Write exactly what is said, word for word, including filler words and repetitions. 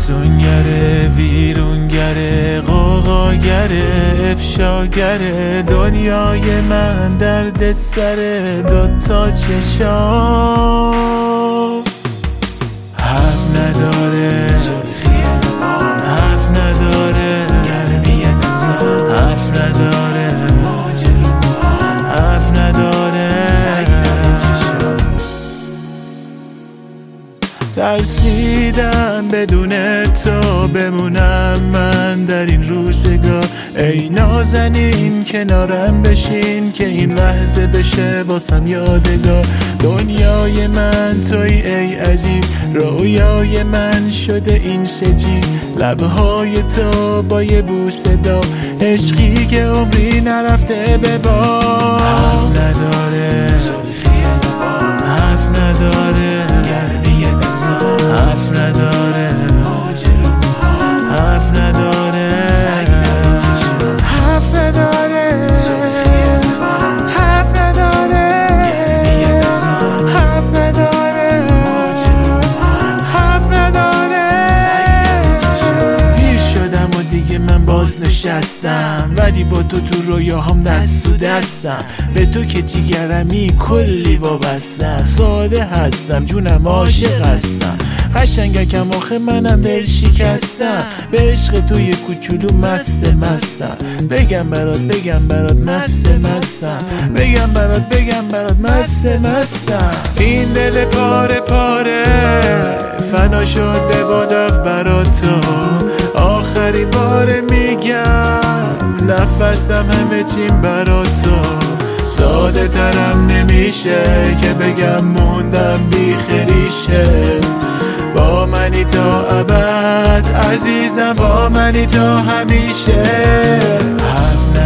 افسونگره، ویرونگره، غوغاگره، افشاگره، دنیای من درد سره دوتا چشام. حرف نداره، حرف نداره، حرف نداره، حرف نداره. ترسیدم بدون تو بمونم من در این روزگار. ای نازنین کنارم بشین که این لحظه بشه واسم یادگار. دنیای من توی ای عزیز، رویای من شده این سجیز. لبهای تو با یه بوسه دا، عشقی که عمری نرفته به بار. حرف نداره، حرف نداره، حرف نداره، حرف نداره، حرف نداره، حرف نداره، حرف نداره، حرف نداره. پیر شدم و دیگه من باز نشستم، ولی با تو تو رویاهام دست تو دستم. به تو که جیگرمی کلی وابستم. ساده هستم جونم عاشق هستم، قشنگکم آخه منم دل شکستم. به عشق تو یه کوچولو مست مستم. بگم برات بگم برات مست مستم. بگم برات بگم برات مست مستم. این دل پاره پاره فنا شد به بادف برات تو. آخرین بار میگم نفسم همه چیم برات تو. ساده ترم نمیشه که بگم موندم بی خریشه. با منی تا ابد عزیزم، با منی تا همیشه. حرف